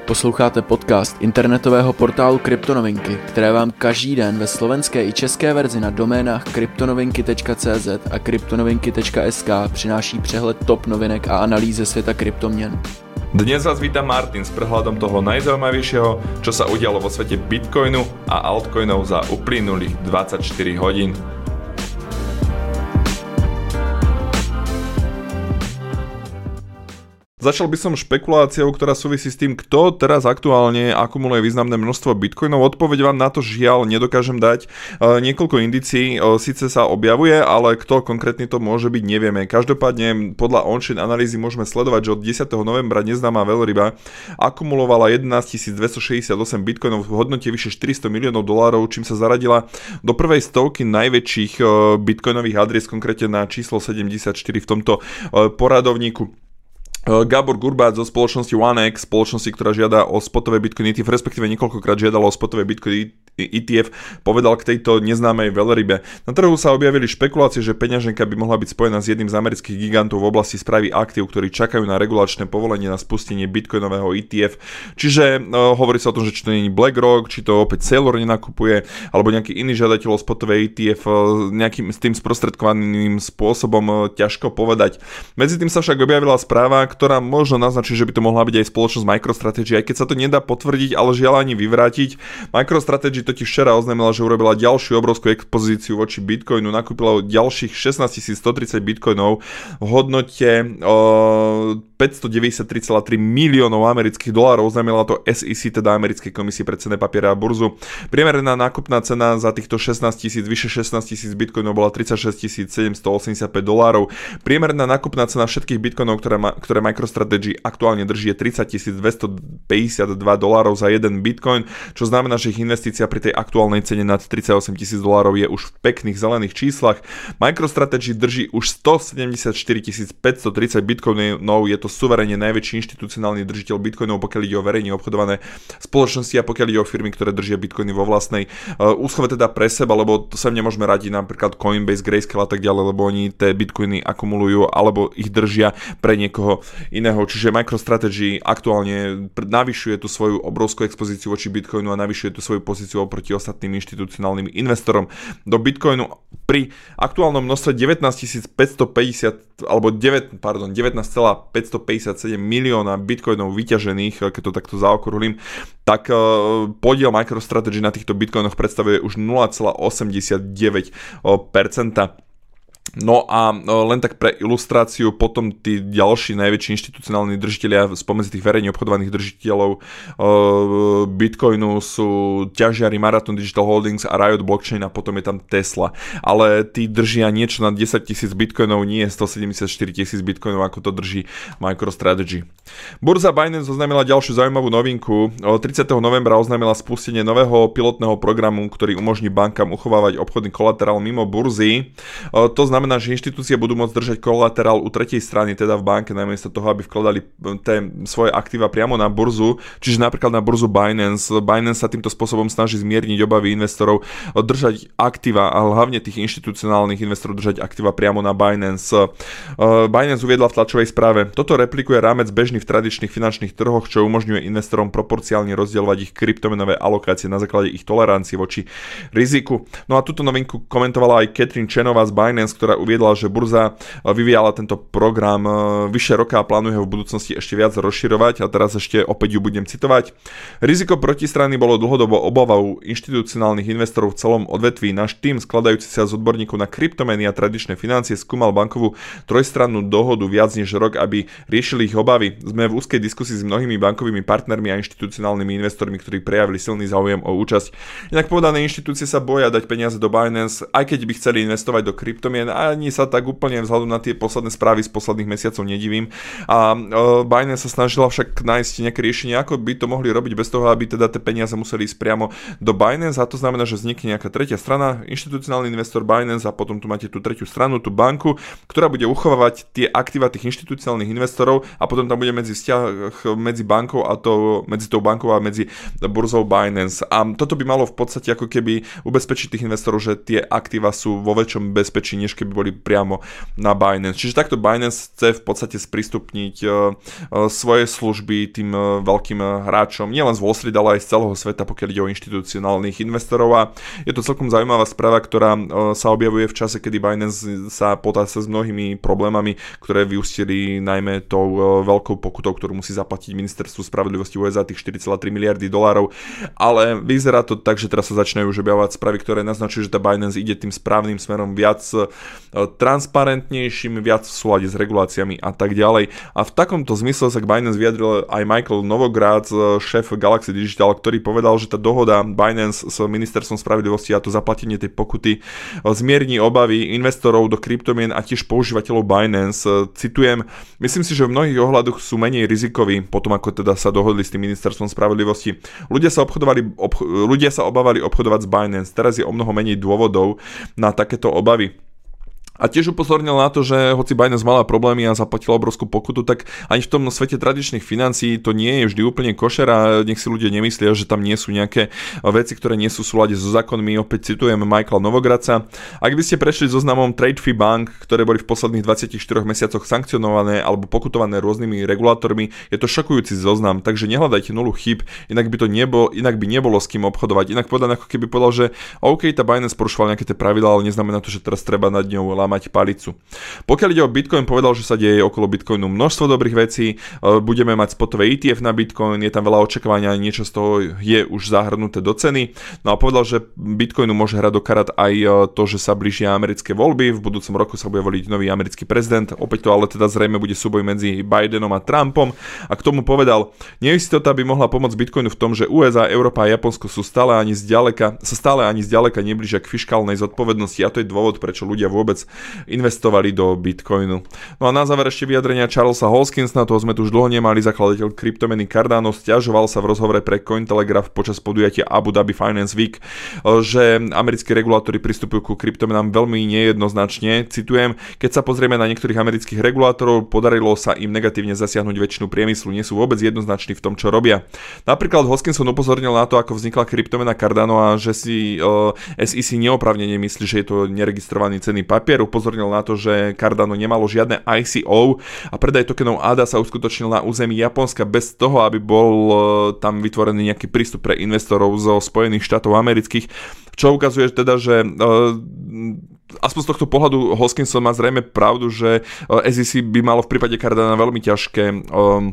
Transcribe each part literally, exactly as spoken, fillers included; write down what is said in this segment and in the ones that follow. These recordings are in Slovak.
Posloucháte podcast internetového portálu Kryptonovinky, které vám každý den ve slovenské i české verzi na doménách kryptonovinky tečka cé zet a kryptonovinky tečka es ká přináší přehled top novinek a analýzy ze světa kryptoměn. Dnes vás víta Martin s prehľadom toho najzaujímavejšieho, čo sa udialo vo svete Bitcoinu a altcoinov za uplynulých dvadsaťštyri hodín. Začal by som špekuláciou, ktorá súvisí s tým, kto teraz aktuálne akumuluje významné množstvo bitcoinov. Odpoveď vám na to žiaľ nedokážem dať. E, niekoľko indícií e, síce sa objavuje, ale kto konkrétne to môže byť, nevieme. Každopádne podľa on-chain analýzy môžeme sledovať, že od desiateho novembra neznáma veľryba akumulovala jedenásťtisíc dvestošesťdesiatosem bitcoinov v hodnote vyše štyristo miliónov dolárov, čím sa zaradila do prvej stovky najväčších e, bitcoinových adries, konkrétne na číslo sedemdesiatštyri v tomto e, poradovníku. Gábor Gurbát zo spoločnosti OneX, spoločnosti, ktorá žiada o spotové Bitcoin í té ef, respektíve niekoľkokrát žiadala o spotové Bitcoin í té ef, povedal k tejto neznámej veľrybe. Na trhu sa objavili špekulácie, že peňaženka by mohla byť spojená s jedným z amerických gigantov v oblasti správy aktív, ktorí čakajú na regulačné povolenie na spustenie bitcoinového í té ef. Čiže no, hovorí sa o tom, že či to nie je BlackRock, či to opäť Saylor nenakupuje, alebo nejaký iný žiadateľ o spotové í té ef nejakým s tým sprostredkovaným spôsobom, ťažko povedať. Medzi tým sa však objavila správa, ktorá možno naznačí, že by to mohla byť aj spoločnosť MicroStrategy, aj keď sa to nedá potvrdiť, ale žiaľ ani vyvrátiť. MicroStrategy totiž včera oznámila, že urobila ďalšiu obrovskú expozíciu voči Bitcoinu, nakúpila ďalších šestnásťtisíc stotridsať Bitcoinov v hodnote uh, päťstodeväťdesiattri celá tri miliónov amerických dolárov, oznámila to es í cé, teda Americkej komisie pre cenné papiere a burzu. Priemerná nákupná cena za týchto šestnásťtisíc, vyše šestnásťtisíc Bitcoinov bola tridsaťšesťtisíc sedemstoosemdesiatpäť dolárov. Priemerná nákupná cena všetkých Bitcoinov, ktoré, ma, ktoré MicroStrategy aktuálne drží, je tridsaťtisíc dvestopäťdesiatdva dolárov za jeden Bitcoin, čo znamená, že ich investícia pri tej aktuálnej cene nad tridsaťosem tisíc dolárov je už v pekných zelených číslach. MicroStrategy drží už stosedemdesiatštyri tisíc päťstotridsať Bitcoinov, je to suverene najväčší inštitucionálny držiteľ Bitcoinov, pokiaľ ide o verejne obchodované spoločnosti a pokiaľ ide o firmy, ktoré držia Bitcoiny vo vlastnej uh, úschove, teda pre seba, lebo to sa nemôžeme radiť napríklad Coinbase, Grayscale a tak ďalej, lebo oni tie Bitcoiny akumulujú alebo ich držia pre niekoho iného. Čiže MicroStrategy aktuálne navyšuje tú svoju obrovskú expozíciu voči Bitcoinu a navyšuje tú svoju pozíciu oproti ostatným inštitucionálnym investorom do Bitcoinu pri aktuálnom množstve devätnásťtisíc päťstopäťdesiat alebo deväť, pardon, devätnásť celá päťstopäťdesiatsedem milióna Bitcoinov vyťažených, keď to takto zaokrúhlim, tak podiel MicroStrategy na týchto Bitcoinoch predstavuje už nula celá osemdesiatdeväť percenta. No a len tak pre ilustráciu, potom tí ďalší najväčší inštitucionálni držitelia spomedzi tých verejne obchodovaných držiteľov e, Bitcoinu sú ťažiari Marathon Digital Holdings a Riot Blockchain a potom je tam Tesla. Ale tí držia niečo na desaťtisíc Bitcoinov, nie stosedemdesiatštyri tisíc Bitcoinov, ako to drží MicroStrategy. Burza Binance oznámila ďalšiu zaujímavú novinku. tridsiateho novembra oznámila spustenie nového pilotného programu, ktorý umožní bankám uchovávať obchodný kolaterál mimo burzy. E, to znamená, že inštitúcie budú môcť držať kolaterál u tretej strany, teda v banke, namiesto toho, aby vkladali té svoje aktíva priamo na burzu, čiže napríklad na burzu Binance. Binance sa týmto spôsobom snaží zmierniť obavy investorov držať aktíva a hlavne tých inštitucionálnych investorov držať aktíva priamo na Binance. Binance uviedla v tlačovej správe: toto replikuje rámec bežný v tradičných finančných trhoch, čo umožňuje investorom proporciálne rozdielovať ich kryptomenové alokácie na základe ich tolerancie voči riziku. No a túto novinku komentovala aj Catherine Chenová z Binance, ktorá uviedla, že burza vyvíjala tento program vyše roka a plánuje ho v budúcnosti ešte viac rozširovať a teraz ešte opäť ju budem citovať. Riziko protistrany bolo dlhodobo obavou inštitucionálnych investorov v celom odvetví. Náš tím, skladajúci sa z odborníkov na kryptomeny a tradičné financie, skúmal bankovú trojstrannú dohodu viac než rok, aby riešili ich obavy. Sme v úzkej diskusii s mnohými bankovými partnermi a inštitucionálnymi investormi, ktorí prejavili silný záujem o účasť. Inak povedané, inštitúcie sa boja dať peniaze do Binance, aj keď by chceli investovať do kryptomien, a ani sa tak úplne vzhľadom na tie posledné správy z posledných mesiacov nedivím. A e, Binance sa snažila však nájsť nejaké riešenie, ako by to mohli robiť bez toho, aby teda tie peniaze museli ísť priamo do Binance, a to znamená, že vznikne nejaká tretia strana, inštitucionálny investor Binance, a potom tu máte tú tretiu stranu, tú banku, ktorá bude uchovávať tie aktíva tých inštitucionálnych investorov, a potom tam bude medzi vzťah medzi bankou a to, medzi tou bankou a medzi burzou Binance. A toto by malo v podstate ako keby ubezpečiť tých investorov, že tie aktíva sú vo väčšom bezpečí, než keby keby boli priamo na Binance. Čiže takto Binance chce v podstate sprístupniť uh, uh, svoje služby tým uh, veľkým uh, hráčom, nielen z Wall Street, ale aj z celého sveta, pokiaľ ide o inštitucionálnych investorov. A je to celkom zaujímavá správa, ktorá uh, sa objavuje v čase, kedy Binance sa potáca s mnohými problémami, ktoré vyústili najmä tou uh, veľkou pokutou, ktorú musí zaplatiť ministerstvu spravodlivosti ú es á, tých štyri celé tri miliardy dolárov. Ale vyzerá to tak, že teraz sa začínajú už objavovať správy, ktoré naznačujú, že tá Binance ide tým správnym smerom, viac uh, transparentnejším, viac v súlade s reguláciami a tak ďalej. A v takomto zmysle sa k Binance vyjadril aj Michael Novogratz, šéf Galaxy Digital, ktorý povedal, že tá dohoda Binance s ministerstvom spravodlivosti a to zaplatenie tej pokuty zmierni obavy investorov do kryptomien a tiež používateľov Binance. Citujem, myslím si, že v mnohých ohľadoch sú menej rizikoví, potom ako teda sa dohodli s tým ministerstvom spravodlivosti. Ľudia sa obchodovali, obch- ľudia sa obávali obchodovať s Binance, teraz je o mnoho menej dôvodov na takéto obavy. A tiež upozornil na to, že hoci Binance mala problémy a zaplatila obrovskú pokutu, tak ani v tom svete tradičných financií to nie je vždy úplne košer a nech si ľudia nemyslia, že tam nie sú nejaké veci, ktoré nie sú v súlade so zákonmi. Opäť citujem Michaela Novogratza. Ak by ste prešli zoznamom TradeFi bank, ktoré boli v posledných dvadsiatich štyroch mesiacoch sankcionované alebo pokutované rôznymi regulátormi, je to šokujúci zoznam, takže nehľadajte nulu chýb, inak by to nebolo, inak by nebolo s kým obchodovať. Inak povedané, ako keby povedal, že OK, tá Binance porušovala nejaké tie pravidlá, ale neznamená to, že teraz treba nad ňou mať palicu. Pokiaľ ide o Bitcoin, povedal, že sa deje okolo Bitcoinu množstvo dobrých vecí, budeme mať spotové é té ef na Bitcoin, je tam veľa očakávania, niečo z toho je už zahrnuté do ceny. No a povedal, že Bitcoinu môže hrať do karát aj to, že sa blížia americké voľby, v budúcom roku sa bude voliť nový americký prezident, opäť to ale teda zrejme bude súboj medzi Bidenom a Trumpom a k tomu povedal, neistota by mohla pomôcť Bitcoinu v tom, že ú es á, Európa a Japonsko sú stále ani zďaleka, sa stále ani zďaleka neblížia k fiškálnej zodpovednosti a to je dôvod, prečo ľudia vôbec investovali do Bitcoinu. No a na záver ešte vyjadrenia Charlesa Hoskinsona, toho sme tu už dlho nemali, zakladateľ kryptomeny Cardano, sťažoval sa v rozhovore pre Cointelegraph počas podujatia Abu Dhabi Finance Week, že americkí regulátori pristupujú ku kryptomenám veľmi nejednoznačne. Citujem, keď sa pozrieme na niektorých amerických regulátorov, podarilo sa im negatívne zasiahnuť väčšinu priemyslu, nie sú vôbec jednoznační v tom, čo robia. Napríklad Hoskinson upozornil na to, ako vznikla kryptomena Cardano a že si uh, es í cé neoprávnene myslí, že je to neregistrovaný cenný papier. Upozornil na to, že Cardano nemalo žiadne í sí ó a predaj tokenov á dé á sa uskutočnil na území Japonska bez toho, aby bol tam vytvorený nejaký prístup pre investorov zo Spojených štátov amerických, čo ukazuje teda, že aspoň z tohto pohľadu Hoskinson má zrejme pravdu, že es í cé by malo v prípade Cardana veľmi ťažké um,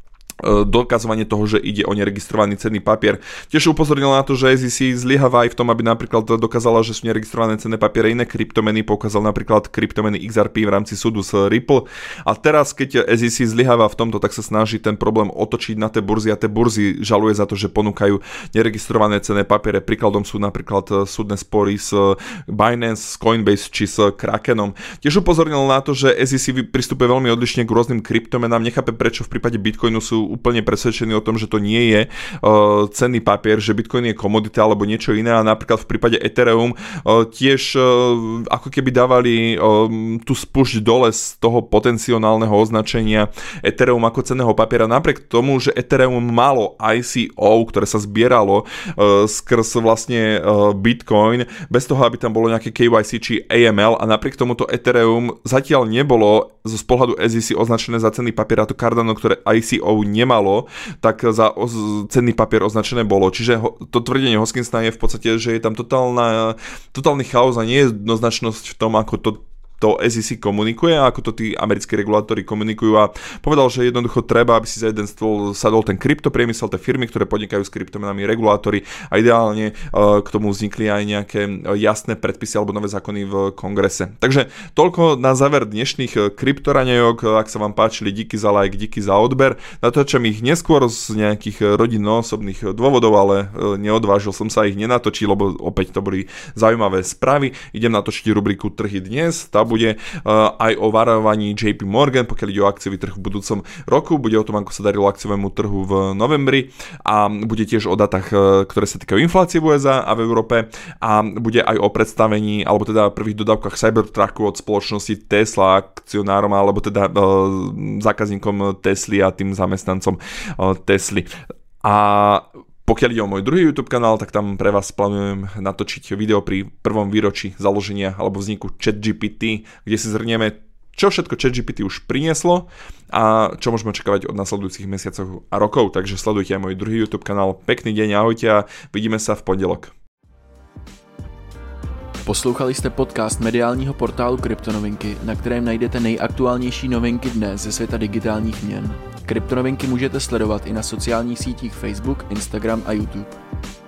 dokazovanie toho, že ide o neregistrovaný cenný papier. Tiež upozornil na to, že es í cé zlyháva aj v tom, aby napríklad dokázala, že sú neregistrované cenné papiere iné kryptomeny, poukázal napríklad kryptomeny iks er pé v rámci súdu s Ripple. A teraz, keď es í cé zlyháva v tomto, tak sa snaží ten problém otočiť na tie burzy a tie burzy žaluje za to, že ponúkajú neregistrované cenné papiere. Príkladom sú napríklad súdne spory s Binance, s Coinbase či s Krakenom. Tiež upozornil na to, že es í cé pristupuje veľmi odlišne k rôznym kryptomenám, nechápe prečo v prípade Bitcoinu sú úplne presvedčení o tom, že to nie je uh, cenný papier, že Bitcoin je komodita alebo niečo iné a napríklad v prípade Ethereum uh, tiež uh, ako keby dávali um, tú spúšť dole z toho potenciálneho označenia Ethereum ako cenného papiera. Napriek tomu, že Ethereum malo í sí ó, ktoré sa zbieralo uh, skrz vlastne uh, Bitcoin, bez toho, aby tam bolo nejaké ká vaj sí či á em el a napriek tomuto Ethereum zatiaľ nebolo zo z pohľadu es í cé označené za cenný papier a to Cardano, ktoré í sí ó nemalo, tak za oz- cenný papier označené bolo. Čiže ho, to tvrdenie Hoskinsona je v podstate, že je tam totálna, totálny chaos a nie je jednoznačnosť v tom, ako to to es í cé komunikuje a ako to tí americkí regulátori komunikujú a povedal, že jednoducho treba, aby si za jeden stôl sadol ten kryptopriemysel, tie firmy, ktoré podnikajú s kryptomenami, regulátori a ideálne uh, k tomu vznikli aj nejaké jasné predpisy alebo nové zákony v kongrese. Takže toľko na záver dnešných kryptoraňajok. Ak sa vám páčili, díky za like, díky za odber. Natáčam ich neskôr z nejakých rodinno-osobných dôvodov, ale neodvážil som sa ich nenatočiť, lebo opäť to boli zaujímavé správy. Idem natočiť rubriku Trhy dnes. Tá bude uh, aj o varovaní jé pé Morgan, pokiaľ ide o akciový trh v budúcom roku, bude o tom, ako sa darilo akciovému trhu v novembri a bude tiež o datách, uh, ktoré sa týkajú inflácie v ú es á a v Európe a bude aj o predstavení, alebo teda prvých dodávkach Cybertrucku od spoločnosti Tesla akcionárom, alebo teda uh, zákazníkom Tesly a tým zamestnancom uh, Tesly. A Pokiaľ ide o môj druhý YouTube kanál, tak tam pre vás plánujem natočiť video pri prvom výročí založenia alebo vzniku ChatGPT, kde si zhrnieme, čo všetko ChatGPT už prinieslo a čo môžeme očakávať od nasledujúcich mesiacov a rokov. Takže sledujte aj môj druhý YouTube kanál. Pekný deň, ahojte a vidíme sa v pondelok. Poslouchali jste podcast mediálního portálu Kryptonovinky, na kterém najdete nejaktuálnější novinky dne ze světa digitálních měn. Kryptonovinky můžete sledovat i na sociálních sítích Facebook, Instagram a YouTube.